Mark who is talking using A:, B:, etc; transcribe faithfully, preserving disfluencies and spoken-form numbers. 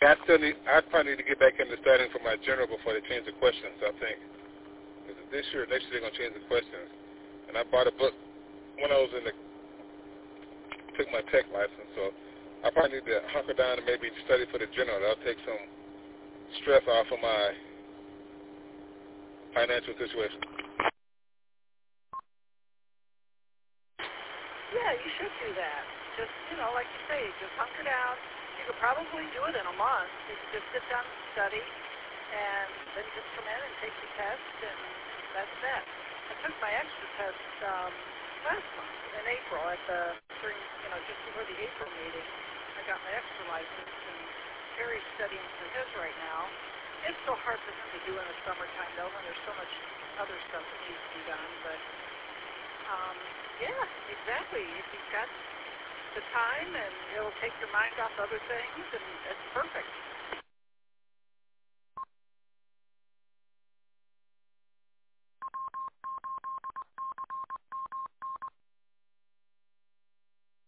A: I still need, I probably need to get back into studying for my general before they change the questions, I think. This year, next year, they're going to change the questions. And I bought a book when I was in the, took my tech license, so I probably need to hunker down and maybe study for the general. That'll take some stress off of my financial situation.
B: Yeah, you should do that. Just, you know, like you say, just hunker down. You could probably do it in a month. You could just sit down and study, and then just come in and take the test, and that's that. I took my extra test um, last month in April at the spring, you know, just before the April meeting. I got my extra license, and Terry's studying for his right now. It's so hard for him to do in the summertime, though, when there's so much other stuff that needs to be done. But, um, yeah, exactly. If you've got the time and it'll take your mind off other things, and it's perfect.